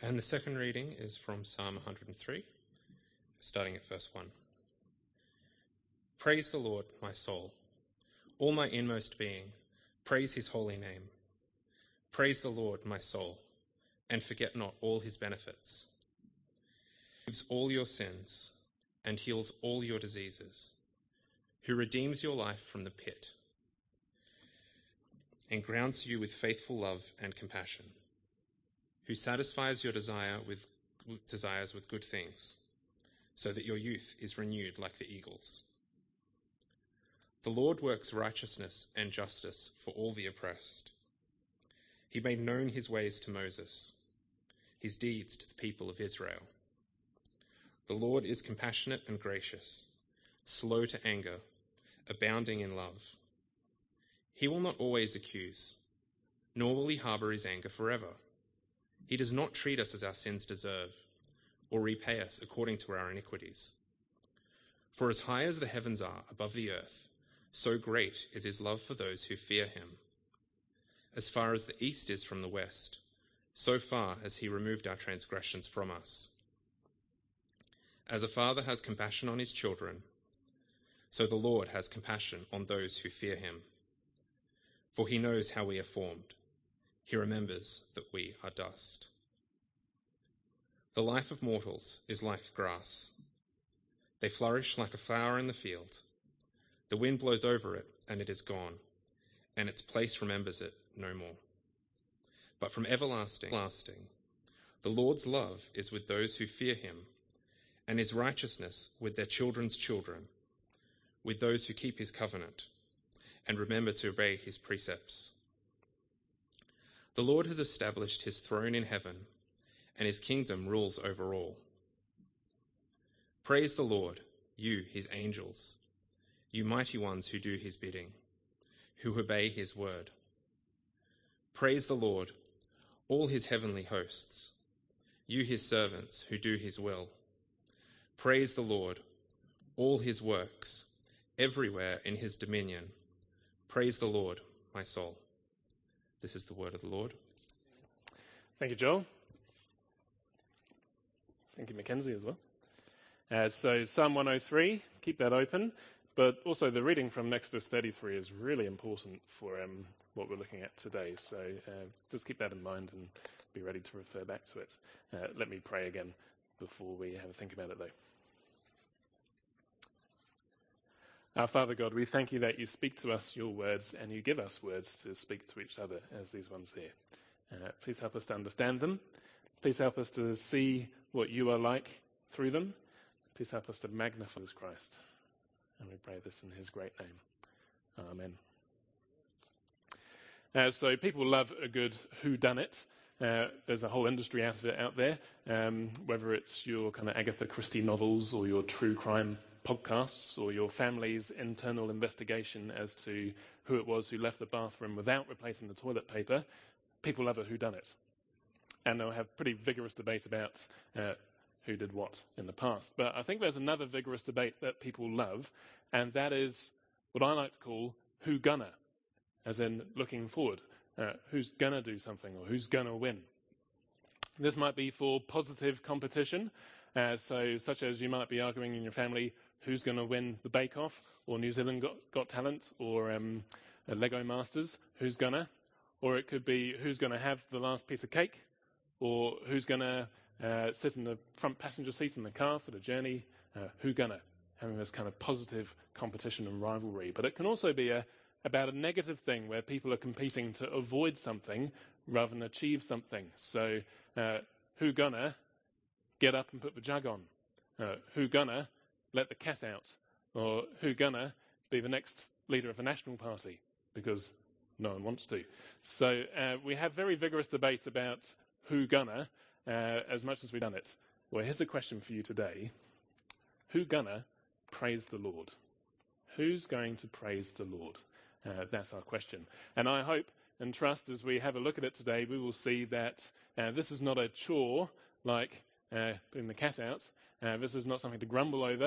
And the second reading is from Psalm 103, starting at verse 1. Praise the Lord, my soul. All my inmost being, praise his holy name. Praise the Lord, my soul, and forget not all his benefits. He forgives all your sins and heals all your diseases, who redeems your life from the pit and grounds you with faithful love and compassion, who satisfies your desires with good things, so that your youth is renewed like the eagles. The Lord works righteousness and justice for all the oppressed. He made known his ways to Moses, his deeds to the people of Israel. The Lord is compassionate and gracious, slow to anger, abounding in love. He will not always accuse, nor will he harbor his anger forever. He does not treat us as our sins deserve, or repay us according to our iniquities. For as high as the heavens are above the earth, so great is his love for those who fear him. As far as the east is from the west, so far has he removed our transgressions from us. As a father has compassion on his children, so the Lord has compassion on those who fear him. For he knows how we are formed. He remembers that we are dust. The life of mortals is like grass. They flourish like a flower in the field. The wind blows over it, and it is gone, and its place remembers it no more. But from everlasting, the Lord's love is with those who fear him, and his righteousness with their children's children, with those who keep his covenant, and remember to obey his precepts. The Lord has established his throne in heaven, and his kingdom rules over all. Praise the Lord, you, his angels, you mighty ones who do his bidding, who obey his word. Praise the Lord, all his heavenly hosts, you, his servants who do his will. Praise the Lord, all his works, everywhere in his dominion. Praise the Lord, my soul. This is the word of the Lord. Thank you, Joel. Thank you, Mackenzie, as well. So Psalm 103, keep that open. But also the reading from Exodus 33 is really important for what we're looking at today. So just keep that in mind and be ready to refer back to it. Let me pray again before we have a think about it, though. Our Father God, we thank you that you speak to us your words and you give us words to speak to each other as these ones here. Please help us to understand them. Please help us to see what you are like through them. Please help us to magnify Jesus Christ. And we pray this in his great name. Amen. So people love a good whodunit. There's a whole industry out there, whether it's your kind of Agatha Christie novels or your true crime podcasts or your family's internal investigation as to who it was who left the bathroom without replacing the toilet paper. People love a whodunit. And they'll have pretty vigorous debate about who did what in the past. But I think there's another vigorous debate that people love, and that is what I like to call who gonna, as in looking forward. Who's gonna do something or who's gonna win? This might be for positive competition, such as you might be arguing in your family who's going to win the Bake Off or New Zealand Got Talent or Lego Masters, who's gonna? Or it could be who's going to have the last piece of cake, or who's going to sit in the front passenger seat in the car for the journey, who gonna? Having this kind of positive competition and rivalry. But it can also be about a negative thing where people are competing to avoid something rather than achieve something. So who gonna get up and put the jug on? Who gonna let the cat out? Or who gonna be the next leader of the National Party? Because no one wants to. So we have very vigorous debates about who gonna as much as we've done it. Well, here's a question for you today. Who gonna praise the Lord? Who's going to praise the Lord? That's our question. And I hope and trust as we have a look at it today, we will see that this is not a chore like putting the cat out. This is not something to grumble over,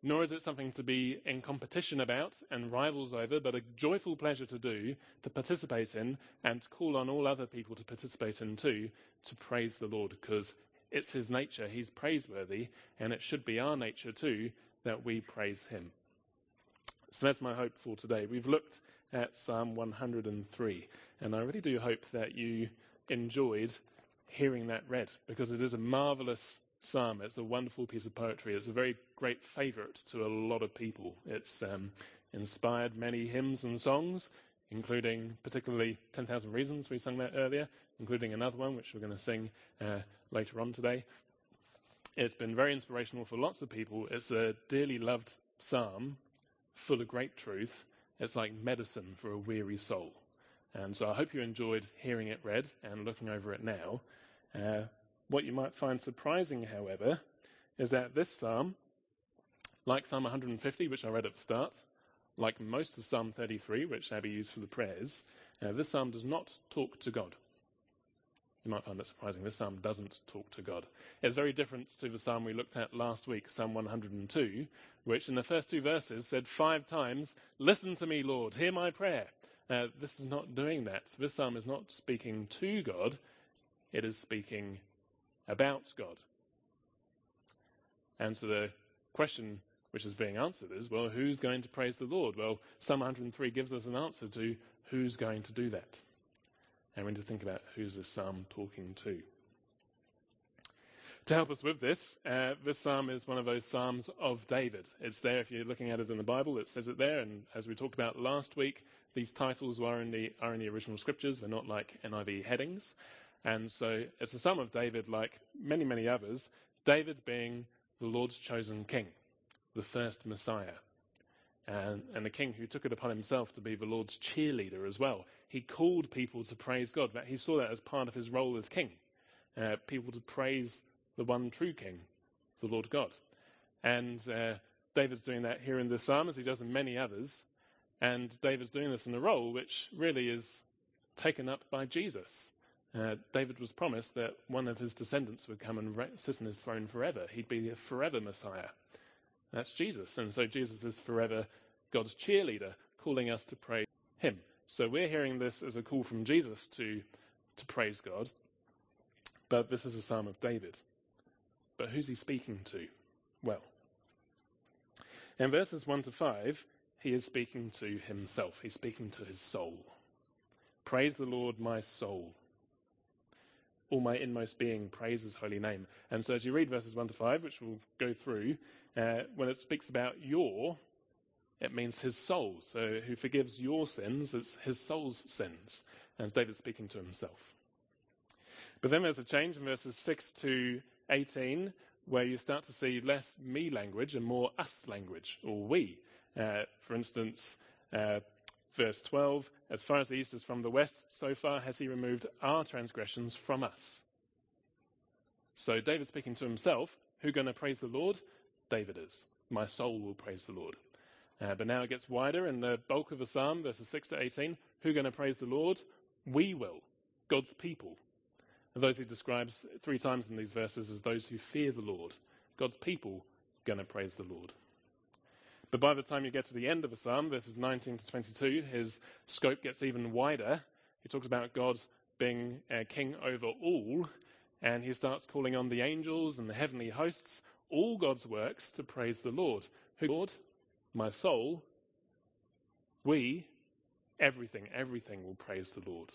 nor is it something to be in competition about and rivals over, but a joyful pleasure to do, to participate in, and to call on all other people to participate in too, to praise the Lord, because it's his nature, he's praiseworthy, and it should be our nature too, that we praise him. So that's my hope for today. We've looked at Psalm 103, and I really do hope that you enjoyed hearing that read, because it is a marvellous psalm. It's a wonderful piece of poetry. It's a very great favourite to a lot of people. It's inspired many hymns and songs, including particularly 10,000 Reasons, we sang that earlier, including another one which we're going to sing later on today. It's been very inspirational for lots of people. It's a dearly loved psalm, full of great truth. It's like medicine for a weary soul. And so I hope you enjoyed hearing it read and looking over it now. What you might find surprising, however, is that this psalm, like Psalm 150, which I read at the start, like most of Psalm 33, which Abby used for the prayers, this psalm does not talk to God. You might find that surprising. This psalm doesn't talk to God. It's very different to the psalm we looked at last week, Psalm 102, which in the first 2 verses said 5 times, "Listen to me, Lord, hear my prayer." This is not doing that. This psalm is not speaking to God. It is speaking about God. And so the question which is being answered is, well, who's going to praise the Lord? Well, Psalm 103 gives us an answer to who's going to do that. And we need to think about who's this psalm talking to. To help us with this psalm is one of those psalms of David. It's there if you're looking at it in the Bible. It says it there. And as we talked about last week, these titles are in the original scriptures. They're not like NIV headings. And so it's a psalm of David, like many, many others, David being the Lord's chosen king, the first Messiah, and the king who took it upon himself to be the Lord's cheerleader as well. He called people to praise God. He saw that as part of his role as king, people to praise the one true king, the Lord God. And David's doing that here in this psalm, as he does in many others. And David's doing this in a role which really is taken up by Jesus. David was promised that one of his descendants would come and sit on his throne forever. He'd be a forever Messiah. That's Jesus. And so Jesus is forever God's cheerleader, calling us to praise him. So we're hearing this as a call from Jesus to praise God. But this is a psalm of David. But who's he speaking to? Well, in verses 1 to 5, he is speaking to himself. He's speaking to his soul. Praise the Lord, my soul. All my inmost being, praise his holy name. And so as you read verses 1 to 5, which we'll go through, when it speaks about it means his soul. So who forgives your sins, it's his soul's sins. And David's speaking to himself. But then there's a change in verses 6 to 18, where you start to see less me language and more us language, or we. For instance, verse 12, as far as the east is from the west, so far has he removed our transgressions from us. So David's speaking to himself. Who's going to praise the Lord? David is. My soul will praise the Lord. But now it gets wider in the bulk of the psalm, verses 6 to 18. Who's going to praise the Lord? We will. God's people. And those he describes 3 times in these verses as those who fear the Lord. God's people going to praise the Lord. But by the time you get to the end of the psalm, verses 19 to 22, his scope gets even wider. He talks about God being king over all, and he starts calling on the angels and the heavenly hosts, all God's works, to praise the Lord. Who? Lord, my soul, we, everything will praise the Lord.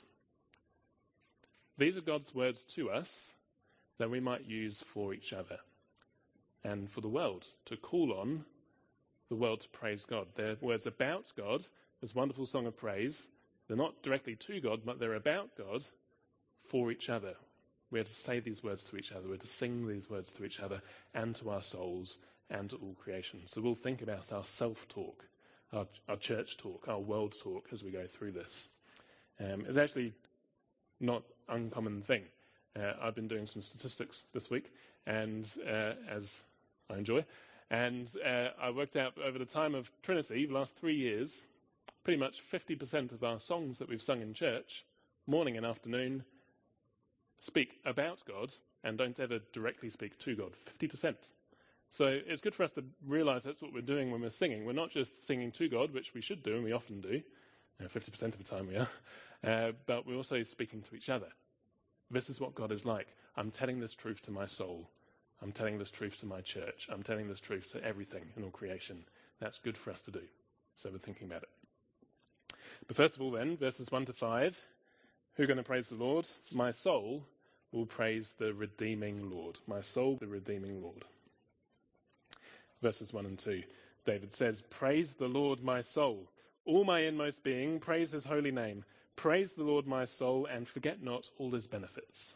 These are God's words to us that we might use for each other and for the world, to call on the world to praise God. They're words about God, this wonderful song of praise. They're not directly to God, but they're about God for each other. We're to say these words to each other. We're to sing these words to each other and to our souls and to all creation. So we'll think about our self-talk, our church talk, our world talk as we go through this. It's actually not an uncommon thing. I've been doing some statistics this week, and as I enjoy, and I worked out over the time of Trinity, the last 3 years, pretty much 50% of our songs that we've sung in church, morning and afternoon, speak about God and don't ever directly speak to God. 50%. So it's good for us to realize that's what we're doing when we're singing. We're not just singing to God, which we should do, and we often do. 50% of the time we are. But we're also speaking to each other. This is what God is like. I'm telling this truth to my soul. I'm telling this truth to my church. I'm telling this truth to everything in all creation. That's good for us to do. So we're thinking about it. But first of all then, verses 1 to 5, who are going to praise the Lord? My soul will praise the redeeming Lord. My soul, the redeeming Lord. Verses 1 and 2, David says, praise the Lord, my soul. All my inmost being, praise his holy name. Praise the Lord, my soul, and forget not all his benefits.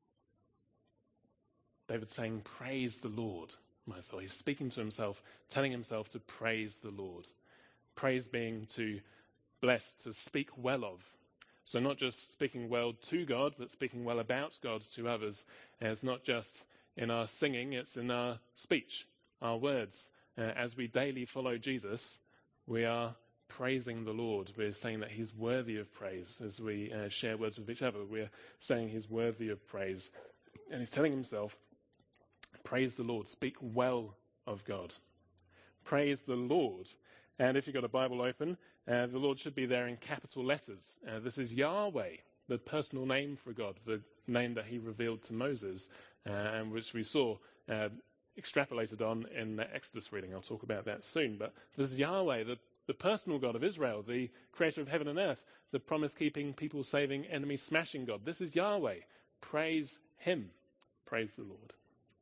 David's saying, praise the Lord, my soul. He's speaking to himself, telling himself to praise the Lord. Praise being to bless, to speak well of. So not just speaking well to God, but speaking well about God to others. And it's not just in our singing, it's in our speech, our words. As we daily follow Jesus, we are praising the Lord. We're saying that he's worthy of praise. As we share words with each other, we're saying he's worthy of praise. And he's telling himself, praise the Lord. Speak well of God. Praise the Lord. And if you've got a Bible open, the Lord should be there in capital letters. This is Yahweh, the personal name for God, the name that he revealed to Moses, and which we saw extrapolated on in the Exodus reading. I'll talk about that soon. But this is Yahweh, the personal God of Israel, the creator of heaven and earth, the promise-keeping, people-saving, enemy-smashing God. This is Yahweh. Praise him. Praise the Lord.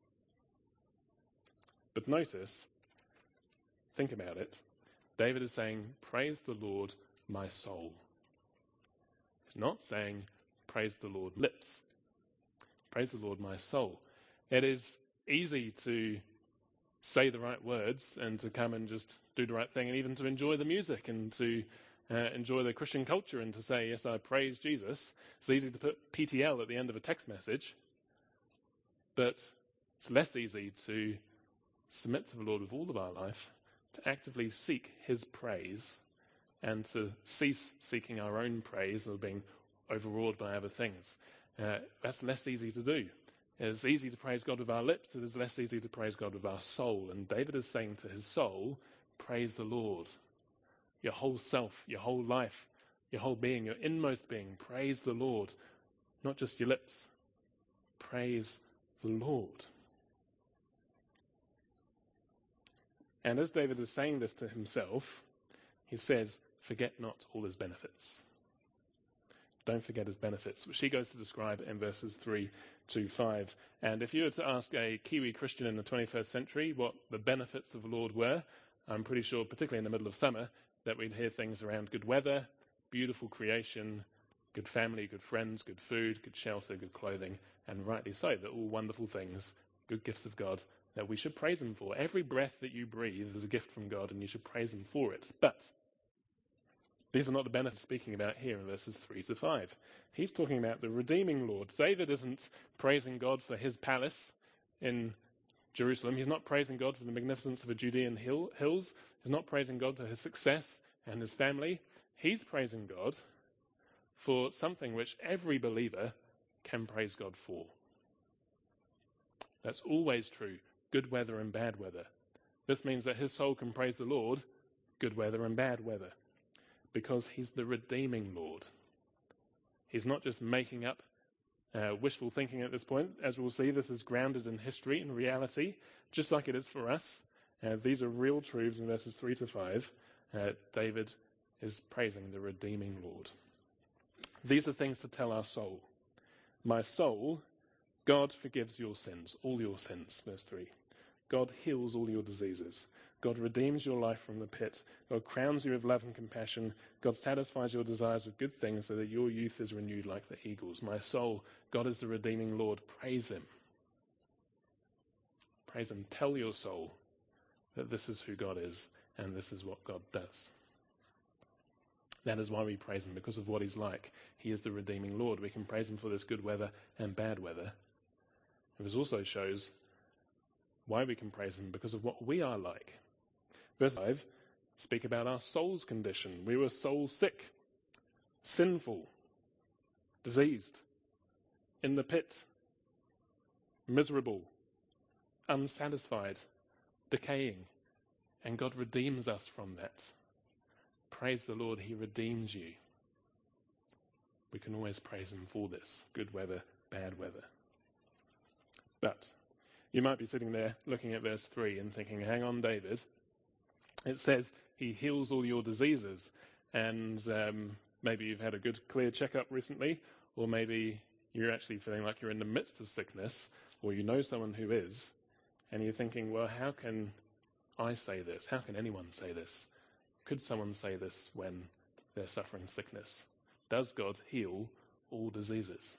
But notice, think about it, David is saying, praise the Lord, my soul. He's not saying, praise the Lord, lips. Praise the Lord, my soul. It is easy to say the right words and to come and just do the right thing and even to enjoy the music and to enjoy the Christian culture and to say, yes, I praise Jesus. It's easy to put PTL at the end of a text message, but it's less easy to submit to the Lord with all of our life, to actively seek his praise and to cease seeking our own praise or being overawed by other things. That's less easy to do. It's easy to praise God with our lips. It is less easy to praise God with our soul. And David is saying to his soul, praise the Lord. Your whole self, your whole life, your whole being, your inmost being, praise the Lord. Not just your lips. Praise the Lord. And as David is saying this to himself, he says, forget not all his benefits. Don't forget his benefits, which he goes to describe in verses 3 to 5. And if you were to ask a Kiwi Christian in the 21st century what the benefits of the Lord were, I'm pretty sure, particularly in the middle of summer, that we'd hear things around good weather, beautiful creation, good family, good friends, good food, good shelter, good clothing, and rightly so. They're all wonderful things, good gifts of God that we should praise him for. Every breath that you breathe is a gift from God, and you should praise him for it. But these are not the benefits speaking about here in verses 3 to 5. He's talking about the redeeming Lord. David isn't praising God for his palace in Jerusalem. He's not praising God for the magnificence of the Judean hills. He's not praising God for his success and his family. He's praising God for something which every believer can praise God for. That's always true, good weather and bad weather. This means that his soul can praise the Lord, good weather and bad weather, because he's the redeeming Lord. He's not just making up wishful thinking at this point. As we'll see, this is grounded in history and reality, just like it is for us. These are real truths in verses 3 to 5. David is praising the redeeming Lord. These are things to tell our soul. My soul, God forgives your sins, all your sins, verse 3. God heals all your diseases. God redeems your life from the pit. God crowns you with love and compassion. God satisfies your desires with good things so that your youth is renewed like the eagles. My soul, God is the redeeming Lord. Praise him. Praise him. Tell your soul that this is who God is and this is what God does. That is why we praise him, because of what he's like. He is the redeeming Lord. We can praise him for this good weather and bad weather. This also shows why we can praise him, because of what we are like. Verse 5 speak about our soul's condition. We were soul sick, sinful, diseased, in the pit, miserable, unsatisfied, decaying, and God redeems us from that. Praise the Lord, he redeems you. We can always praise him for this, good weather, bad weather. But you might be sitting there looking at verse 3 and thinking, hang on, David, it says he heals all your diseases, and maybe you've had a good clear checkup recently, or maybe you're actually feeling like you're in the midst of sickness, or you know someone who is, and you're thinking, well, how can I say this? How can anyone say this? Could someone say this when they're suffering sickness? Does God heal all diseases?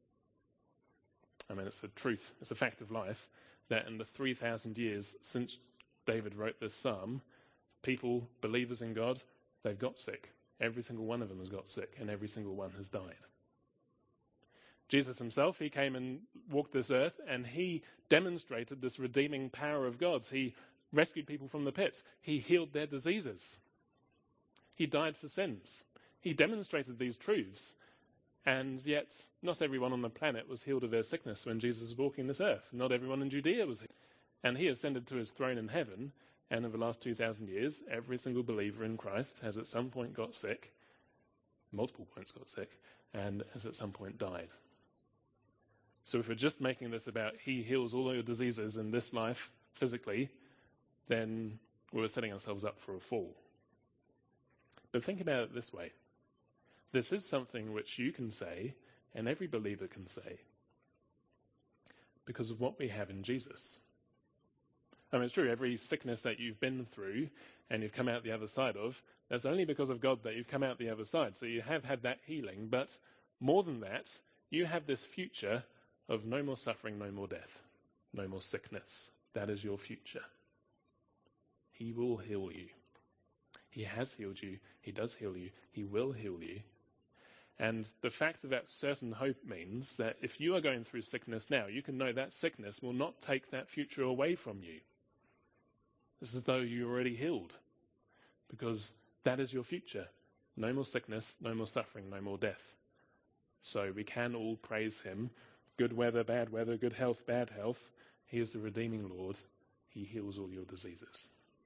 I mean, it's a truth, it's a fact of life, that in the 3,000 years since David wrote this psalm, people, believers in God, they've got sick. Every single one of them has got sick, and every single one has died. Jesus himself, he came and walked this earth, and he demonstrated this redeeming power of God's. He rescued people from the pit. He healed their diseases. He died for sins. He demonstrated these truths, and yet not everyone on the planet was healed of their sickness when Jesus was walking this earth. Not everyone in Judea was healed. And he ascended to his throne in heaven, and in the last 2,000 years, every single believer in Christ has at some point got sick, multiple points got sick, and has at some point died. So if we're just making this about he heals all your diseases in this life physically, then we're setting ourselves up for a fall. But think about it this way. This is something which you can say, and every believer can say, because of what we have in Jesus. I mean, it's true, every sickness that you've been through and you've come out the other side of, that's only because of God that you've come out the other side. So you have had that healing, but more than that, you have this future of no more suffering, no more death, no more sickness. That is your future. He will heal you. He has healed you. He does heal you. He will heal you. And the fact of that certain hope means that if you are going through sickness now, you can know that sickness will not take that future away from you. It's as though you're already healed, because that is your future. No more sickness, no more suffering, no more death. So we can all praise him. Good weather, good health, bad health. He is the redeeming Lord. He heals all your diseases.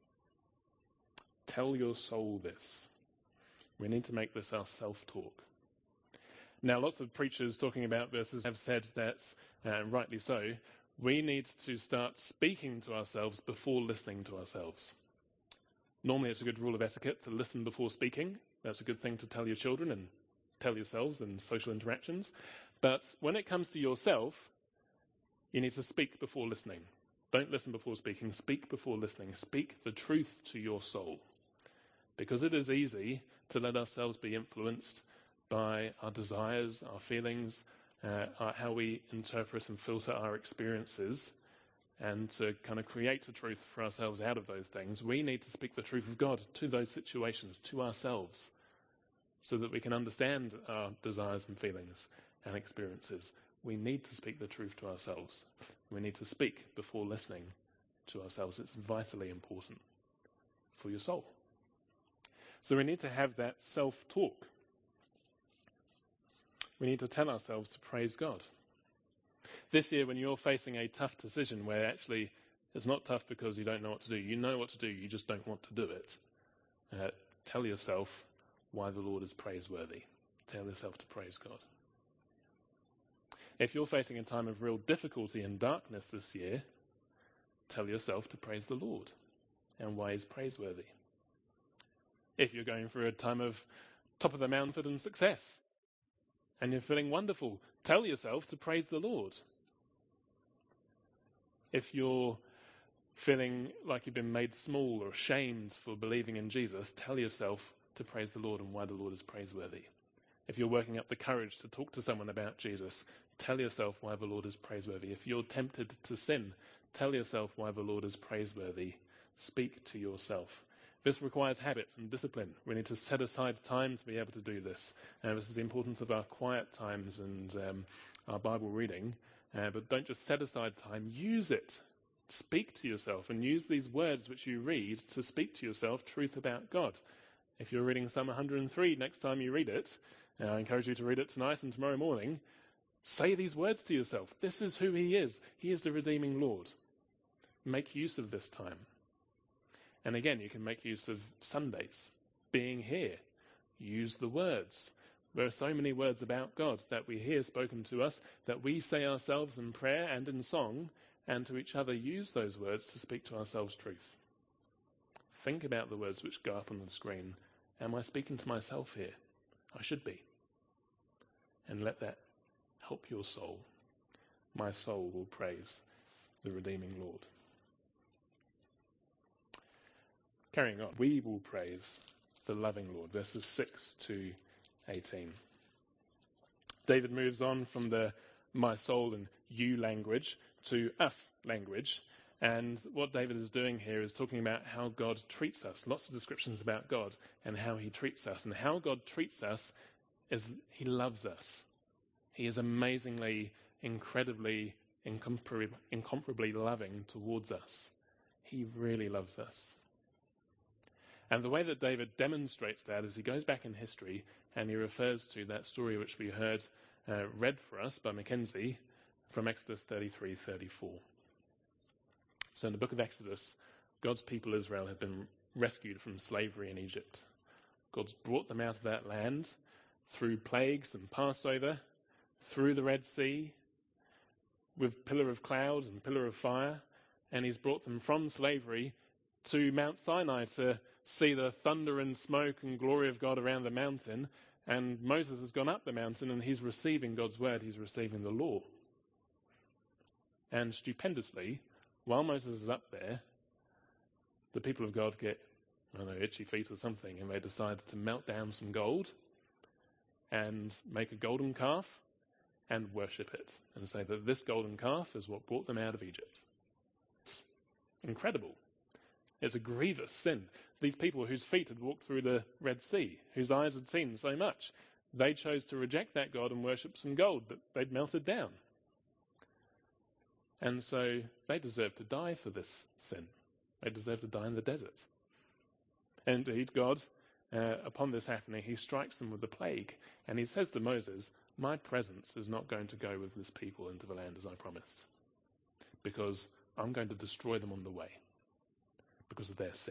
Tell your soul this. We need to make this our self-talk. Now, lots of preachers talking about verses have said that, rightly so, we need to start speaking to ourselves before listening to ourselves. Normally, it's a good rule of etiquette to listen before speaking. That's a good thing to tell your children and tell yourselves in social interactions. But when it comes to yourself, you need to speak before listening. Don't listen before speaking. Speak before listening. Speak the truth to your soul. Because it is easy to let ourselves be influenced by our desires, our feelings, how we interpret and filter our experiences, and to kind of create a truth for ourselves out of those things. We need to speak the truth of God to those situations, to ourselves, so that we can understand our desires and feelings and experiences. We need to speak the truth to ourselves. We need to speak before listening to ourselves. It's vitally important for your soul. So we need to have that self-talk. We need to tell ourselves to praise God. This year, when you're facing a tough decision where actually it's not tough because you don't know what to do, you know what to do, you just don't want to do it, tell yourself why the Lord is praiseworthy. Tell yourself to praise God. If you're facing a time of real difficulty and darkness this year, tell yourself to praise the Lord and why he's praiseworthy. If you're going through a time of top of the mountain and success and you're feeling wonderful, tell yourself to praise the Lord. If you're feeling like you've been made small or ashamed for believing in Jesus, tell yourself to praise the Lord and why the Lord is praiseworthy. If you're working up the courage to talk to someone about Jesus, tell yourself why the Lord is praiseworthy. If you're tempted to sin, tell yourself why the Lord is praiseworthy. Speak to yourself. This requires habit and discipline. We need to set aside time to be able to do this. This is the importance of our quiet times and our Bible reading. But don't just set aside time. Use it. Speak to yourself and use these words which you read to speak to yourself truth about God. If you're reading Psalm 103 next time you read it, I encourage you to read it tonight and tomorrow morning. Say these words to yourself. This is who he is. He is the redeeming Lord. Make use of this time. And again, you can make use of Sundays, being here, use the words. There are so many words about God that we hear spoken to us, that we say ourselves in prayer and in song, and to each other use those words to speak to ourselves truth. Think about the words which go up on the screen. Am I speaking to myself here? I should be. And let that help your soul. My soul will praise the redeeming Lord. Carrying on, we will praise the loving Lord. Verses 6 to 18. David moves on from the my soul and you language to us language. And what David is doing here is talking about how God treats us. Lots of descriptions about God and how he treats us. And how God treats us is he loves us. He is amazingly, incredibly, incomparably loving towards us. He really loves us. And the way that David demonstrates that is he goes back in history and he refers to that story which we heard read for us by Mackenzie from Exodus 33:34. So in the book of Exodus, God's people Israel had been rescued from slavery in Egypt. God's brought them out of that land through plagues and Passover, through the Red Sea, with pillar of cloud and pillar of fire, and he's brought them from slavery to Mount Sinai to see the thunder and smoke and glory of God around the mountain. And Moses has gone up the mountain and he's receiving God's word, he's receiving the law. And stupendously, while Moses is up there, the people of God get, itchy feet or something, and they decide to melt down some gold and make a golden calf and worship it and say that this golden calf is what brought them out of Egypt. It's incredible. It's a grievous sin. These people whose feet had walked through the Red Sea, whose eyes had seen so much, they chose to reject that God and worship some gold that they'd melted down. And so they deserve to die for this sin. They deserve to die in the desert. And indeed, God, upon this happening, he strikes them with the plague. And he says to Moses, my presence is not going to go with this people into the land as I promised, because I'm going to destroy them on the way because of their sin.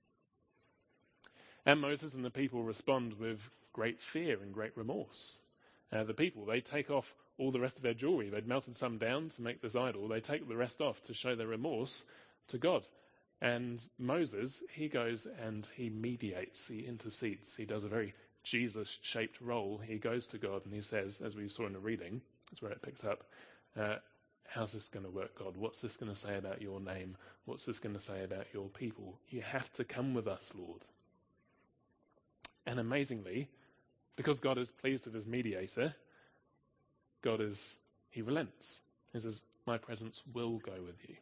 And Moses and the people respond with great fear and great remorse. The people, they take off all the rest of their jewelry. They'd melted some down to make this idol. They take the rest off to show their remorse to God. And Moses, he goes and he mediates, he intercedes. He does a very Jesus-shaped role. He goes to God and he says, as we saw in the reading, that's where it picked up, how's this going to work, God? What's this going to say about your name? What's this going to say about your people? You have to come with us, Lord. And amazingly, because God is pleased with his mediator, he relents. He says, my presence will go with you.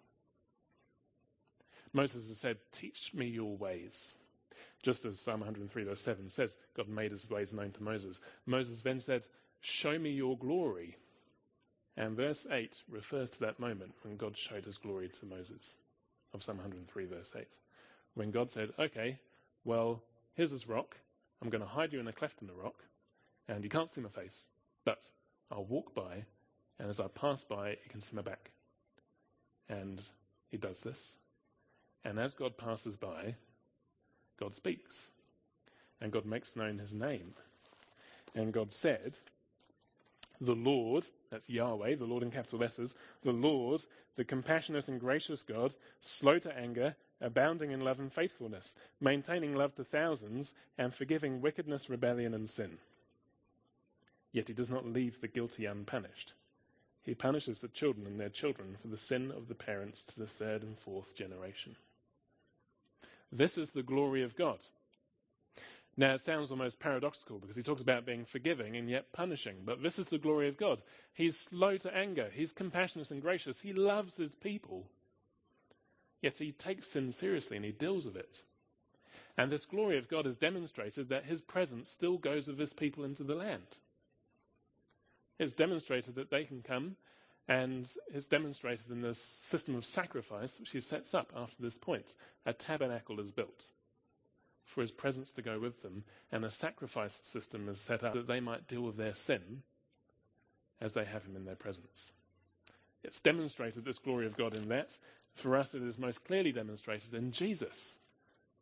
Moses has said, teach me your ways. Just as Psalm 103 verse 7 says, God made his ways known to Moses. Moses then said, show me your glory. And verse 8 refers to that moment when God showed his glory to Moses, of Psalm 103 verse 8. When God said, okay, well, here's this rock. I'm going to hide you in a cleft in the rock, and you can't see my face, but I'll walk by, and as I pass by, you can see my back. And he does this. And as God passes by, God speaks. And God makes known his name. And God said, the Lord, that's Yahweh, the Lord in capital letters, the Lord, the compassionate and gracious God, slow to anger, abounding in love and faithfulness, maintaining love to thousands, and forgiving wickedness, rebellion, and sin. Yet he does not leave the guilty unpunished. He punishes the children and their children for the sin of the parents to the third and fourth generation. This is the glory of God. Now, it sounds almost paradoxical because he talks about being forgiving and yet punishing, but this is the glory of God. He's slow to anger. He's compassionate and gracious. He loves his people. Yet he takes sin seriously and he deals with it. And this glory of God has demonstrated that his presence still goes with his people into the land. It's demonstrated that they can come, and it's demonstrated in this system of sacrifice which he sets up after this point. A tabernacle is built for his presence to go with them, and a sacrifice system is set up that they might deal with their sin as they have him in their presence. It's demonstrated, this glory of God, in that. For us, it is most clearly demonstrated in Jesus,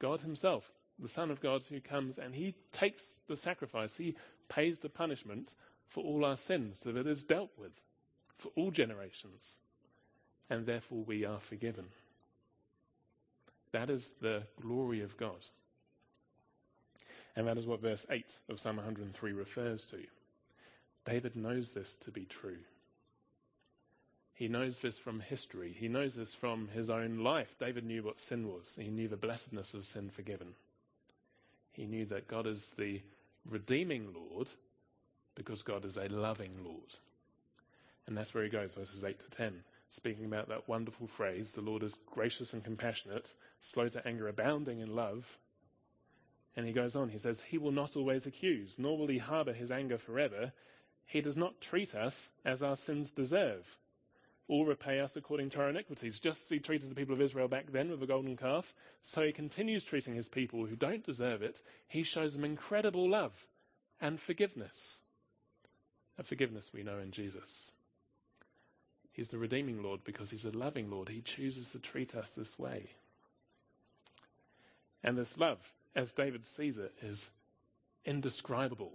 God himself, the Son of God, who comes and he takes the sacrifice. He pays the punishment for all our sins, so that it is dealt with for all generations. And therefore we are forgiven. That is the glory of God. And that is what verse 8 of Psalm 103 refers to. David knows this to be true. He knows this from history. He knows this from his own life. David knew what sin was. He knew the blessedness of sin forgiven. He knew that God is the redeeming Lord because God is a loving Lord. And that's where he goes, verses 8 to 10, speaking about that wonderful phrase, the Lord is gracious and compassionate, slow to anger, abounding in love. And he goes on, he says, he will not always accuse, nor will he harbour his anger forever. He does not treat us as our sins deserve, or repay us according to our iniquities. Just as he treated the people of Israel back then with the golden calf, so he continues treating his people who don't deserve it. He shows them incredible love and forgiveness. A forgiveness we know in Jesus. He's the redeeming Lord because he's a loving Lord. He chooses to treat us this way. And this love, as David sees it, is indescribable.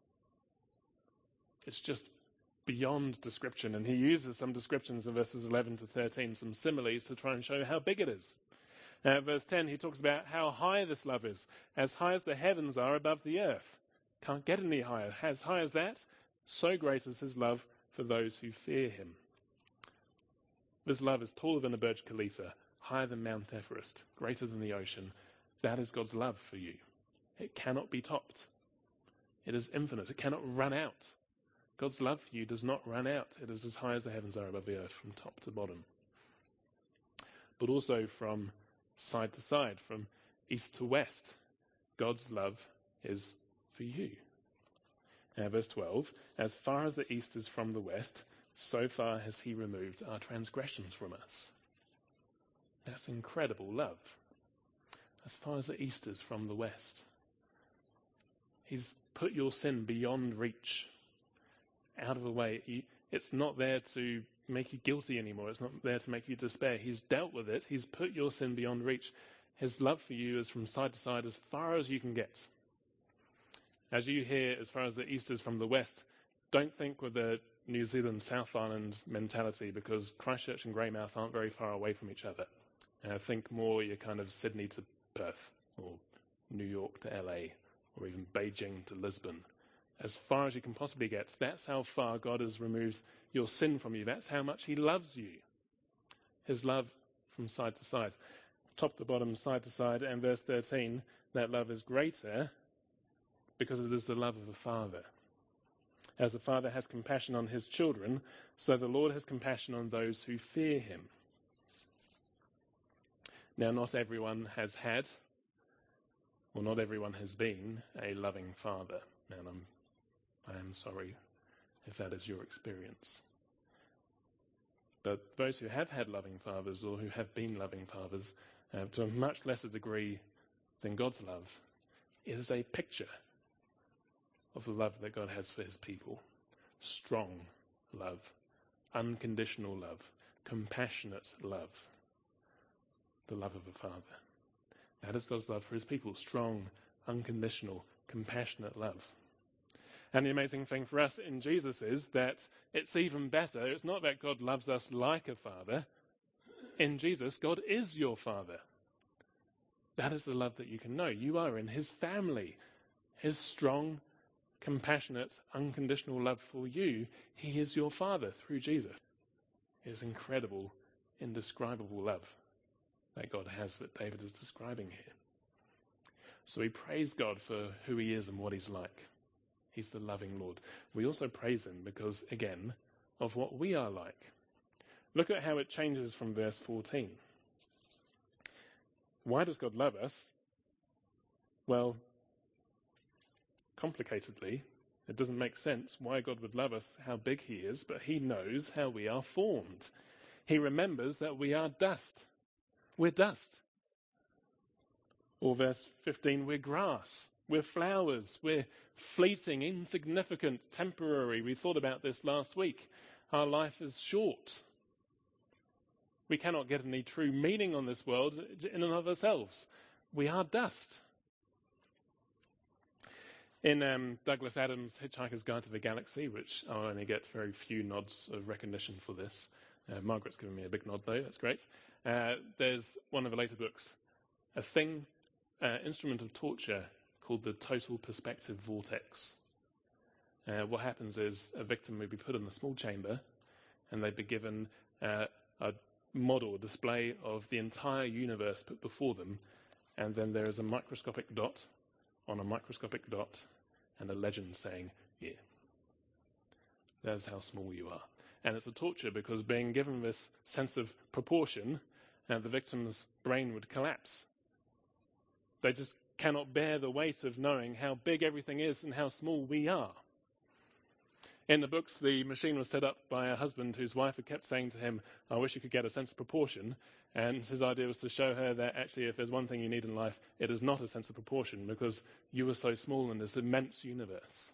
It's just beyond description. And he uses some descriptions in verses 11 to 13, some similes to try and show how big it is. Verse 10, he talks about how high this love is. As high as the heavens are above the earth. Can't get any higher. As high as that, so great is his love for those who fear him. This love is taller than a Burj Khalifa, higher than Mount Everest, greater than the ocean. That is God's love for you. It cannot be topped. It is infinite. It cannot run out. God's love for you does not run out. It is as high as the heavens are above the earth, from top to bottom. But also from side to side, from east to west, God's love is for you. Verse 12, as far as the east is from the west, so far has he removed our transgressions from us. That's incredible love. As far as the east is from the west. He's put your sin beyond reach, out of the way. It's not there to make you guilty anymore. It's not there to make you despair. He's dealt with it. He's put your sin beyond reach. His love for you is from side to side as far as you can get. As you hear, as far as the east is from the west, don't think with the New Zealand South Island mentality, because Christchurch and Greymouth aren't very far away from each other. Think more you're kind of Sydney to Perth, or New York to LA, or even Beijing to Lisbon. As far as you can possibly get, that's how far God has removed your sin from you. That's how much he loves you. His love from side to side. Top to bottom, side to side. And verse 13, that love is greater because it is the love of a father. As the father has compassion on his children, so the Lord has compassion on those who fear him. Now, not everyone has had, or not everyone has been, a loving father. And I am sorry if that is your experience. But those who have had loving fathers, or who have been loving fathers, to a much lesser degree than God's love, it is a picture of the love that God has for his people. Strong love, unconditional love, compassionate love. The love of a father. That is God's love for his people. Strong, unconditional, compassionate love. And the amazing thing for us in Jesus is that it's even better. It's not that God loves us like a father. In Jesus, God is your father. That is the love that you can know. You are in his family. His strong, compassionate, unconditional love for you. He is your father through Jesus. It is incredible, indescribable love that God has, that David is describing here. So we praise God for who he is and what he's like. He's the loving Lord. We also praise him because, again, of what we are like. Look at how it changes from verse 14. Why does God love us? Well, complicatedly, it doesn't make sense why God would love us, how big he is, but he knows how we are formed. He remembers that we are dust. We're dust. Or verse 15, we're grass, we're flowers, we're fleeting, insignificant, temporary. We thought about this last week. Our life is short. We cannot get any true meaning on this world in and of ourselves. we are dust. In Douglas Adams' Hitchhiker's Guide to the Galaxy, which I only get very few nods of recognition for this. Margaret's given me a big nod though, that's great. There's one of the later books, instrument of torture called the total perspective vortex. What happens is a victim would be put in a small chamber and they'd be given a model, a display of the entire universe put before them, and then there is a microscopic dot on a microscopic dot and a legend saying, yeah, that's how small you are. And it's a torture because being given this sense of proportion, the victim's brain would collapse. They just cannot bear the weight of knowing how big everything is and how small we are. In the books, the machine was set up by a husband whose wife had kept saying to him, I wish you could get a sense of proportion. And his idea was to show her that actually if there's one thing you need in life, it is not a sense of proportion because you are so small in this immense universe.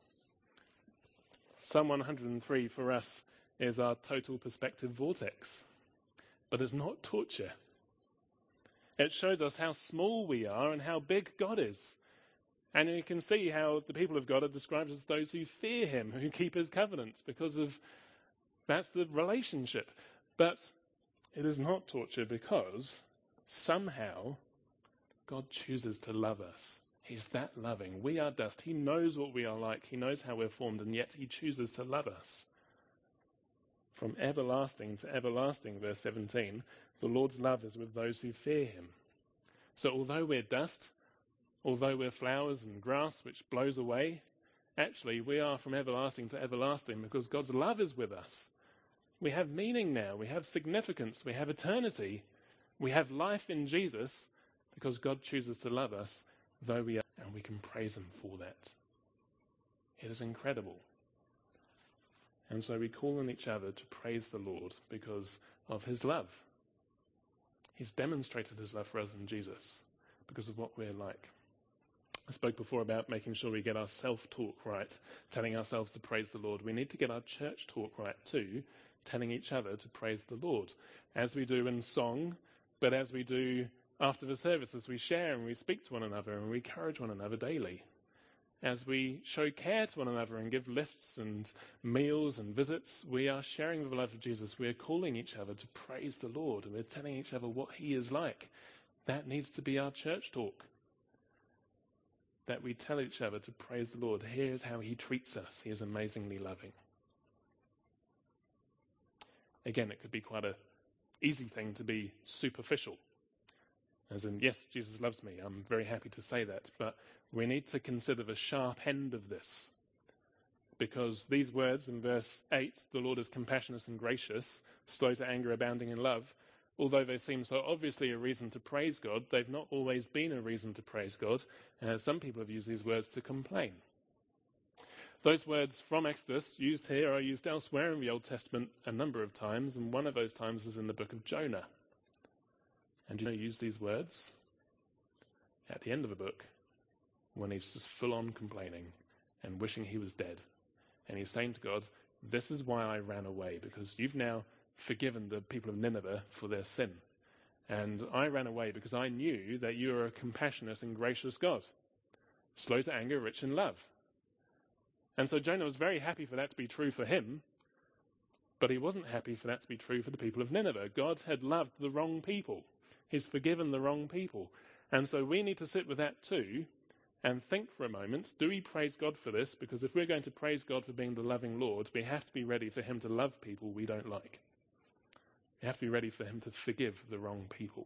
Psalm 103 for us is our total perspective vortex. But it's not torture. It shows us how small we are and how big God is. And you can see how the people of God are described as those who fear him, who keep his covenants, because of that's the relationship. But it is not torture because somehow God chooses to love us. He's that loving. We are dust. He knows what we are like. He knows how we're formed, and yet he chooses to love us. From everlasting to everlasting, verse 17, the Lord's love is with those who fear him. So although we're dust, although we're flowers and grass which blows away, actually we are from everlasting to everlasting because God's love is with us. We have meaning now. We have significance. We have eternity. We have life in Jesus because God chooses to love us though we are, and we can praise him for that. It is incredible. And so we call on each other to praise the Lord because of his love. He's demonstrated his love for us in Jesus because of what we're like. I spoke before about making sure we get our self-talk right, telling ourselves to praise the Lord. We need to get our church talk right too, telling each other to praise the Lord, as we do in song, but as we do after the service, as we share and we speak to one another and we encourage one another daily, as we show care to one another and give lifts and meals and visits. We are sharing the love of Jesus. We are calling each other to praise the Lord, and we're telling each other what he is like. That needs to be our church talk. That we tell each other to praise the Lord. Here's how he treats us. He is amazingly loving. Again, it could be quite an easy thing to be superficial. As in, yes, Jesus loves me. I'm very happy to say that. But we need to consider the sharp end of this. Because these words in verse 8, the Lord is compassionate and gracious, slow to anger, abounding in love, although they seem so obviously a reason to praise God, they've not always been a reason to praise God. Some people have used these words to complain. Those words from Exodus used here are used elsewhere in the Old Testament a number of times, and one of those times is in the book of Jonah. And you know, use these words at the end of the book when he's just full on complaining and wishing he was dead. And he's saying to God, this is why I ran away, because you've now forgiven the people of Nineveh for their sin. And I ran away because I knew that you are a compassionate and gracious God, slow to anger, rich in love. And so Jonah was very happy for that to be true for him, but he wasn't happy for that to be true for the people of Nineveh. God had loved the wrong people. He's forgiven the wrong people. And so we need to sit with that too and think for a moment, do we praise God for this? Because if we're going to praise God for being the loving Lord, we have to be ready for him to love people we don't like. We have to be ready for him to forgive the wrong people.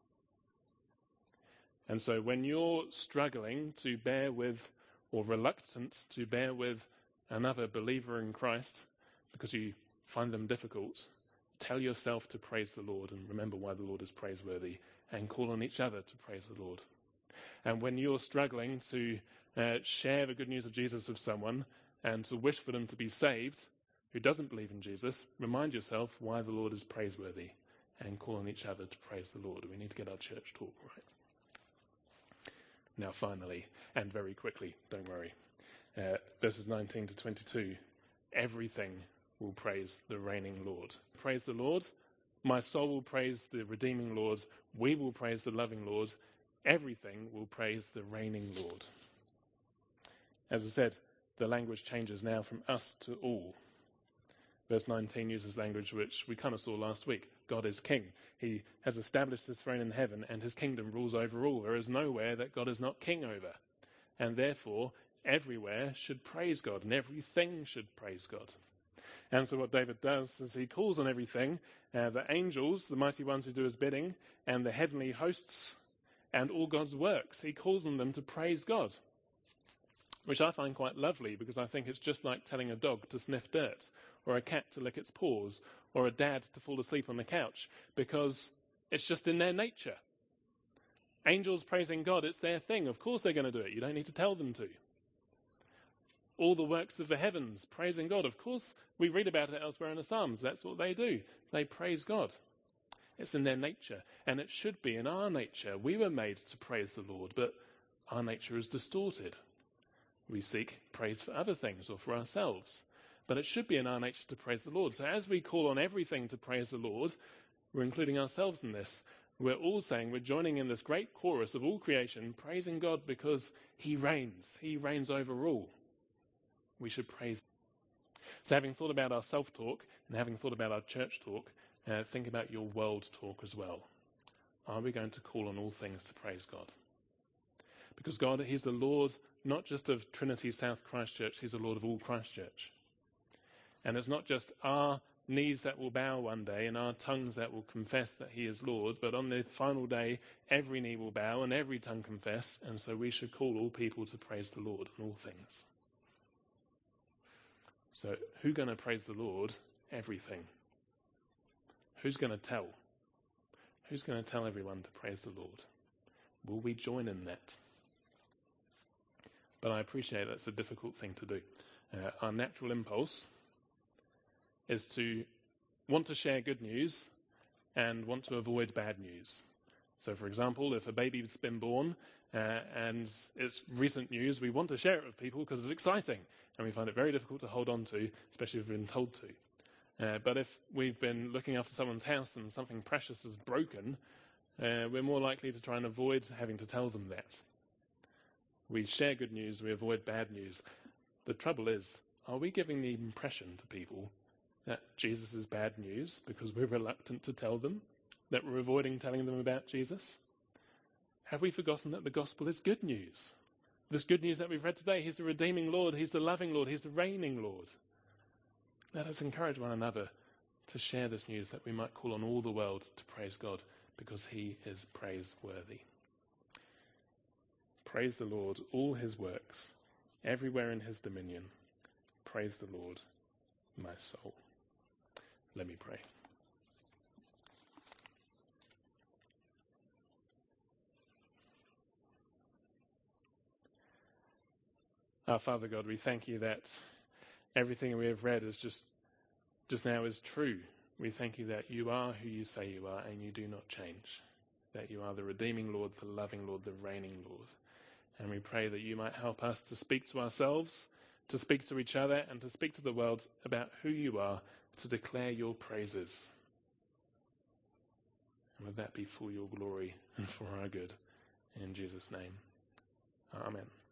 And so when you're struggling to bear with, or reluctant to bear with another believer in Christ because you find them difficult, tell yourself to praise the Lord and remember why the Lord is praiseworthy, and call on each other to praise the Lord. And when you're struggling to share the good news of Jesus with someone and to wish for them to be saved who doesn't believe in Jesus, remind yourself why the Lord is praiseworthy and call on each other to praise the Lord. We need to get our church talk right. Now finally, and very quickly, don't worry, verses 19 to 22, everything will praise the reigning Lord. Praise the Lord. My soul will praise the redeeming Lord. We will praise the loving Lord. everything will praise the reigning Lord. As I said, the language changes now from us to all. Verse 19 uses language which we kind of saw last week. God is king. He has established his throne in heaven, and his kingdom rules over all. There is nowhere that God is not king over. And therefore, everywhere should praise God, and everything should praise God. And so what David does is he calls on everything, the angels, the mighty ones who do his bidding, and the heavenly hosts, and all God's works. He calls on them to praise God, which I find quite lovely, because I think it's just like telling a dog to sniff dirt, or a cat to lick its paws, or a dad to fall asleep on the couch, because it's just in their nature. Angels praising God, it's their thing. Of course they're going to do it. You don't need to tell them to. All the works of the heavens praising God. Of course, we read about it elsewhere in the Psalms. That's what they do. They praise God. It's in their nature, and it should be in our nature. We were made to praise the Lord, but our nature is distorted. We seek praise for other things or for ourselves, but it should be in our nature to praise the Lord. So as we call on everything to praise the Lord, we're including ourselves in this. We're all saying, we're joining in this great chorus of all creation, praising God because he reigns. He reigns over all. We should praise. So having thought about our self-talk and having thought about our church talk, think about your world talk as well. Are we going to call on all things to praise God? Because God, he's the Lord not just of Trinity South Christchurch, he's the Lord of all Christchurch. And it's not just our knees that will bow one day and our tongues that will confess that he is Lord, but on the final day, every knee will bow and every tongue confess, and so we should call all people to praise the Lord in all things. So who's going to praise the Lord? Everything. Who's going to tell? Who's going to tell everyone to praise the Lord? Will we join in that? But I appreciate that's a difficult thing to do. Our natural impulse is to want to share good news and want to avoid bad news. So, for example, if a baby's been born and it's recent news, we want to share it with people because it's exciting, and we find it very difficult to hold on to, especially if we've been told to. But if we've been looking after someone's house and something precious is broken, we're more likely to try and avoid having to tell them that. We share good news, we avoid bad news. The trouble is, are we giving the impression to people that Jesus is bad news because we're reluctant to tell them, that we're avoiding telling them about Jesus? Have we forgotten that the gospel is good news? This good news that we've read today, he's the redeeming Lord, he's the loving Lord, he's the reigning Lord. Let us encourage one another to share this news that we might call on all the world to praise God because he is praiseworthy. Praise the Lord, all his works, everywhere in his dominion. Praise the Lord, my soul. Let me pray. Our Father God, we thank you that everything we have read is just now is true. We thank you that you are who you say you are and you do not change. That you are the redeeming Lord, the loving Lord, the reigning Lord. And we pray that you might help us to speak to ourselves, to speak to each other, and to speak to the world about who you are, to declare your praises. And would that be for your glory and for our good. In Jesus' name. Amen.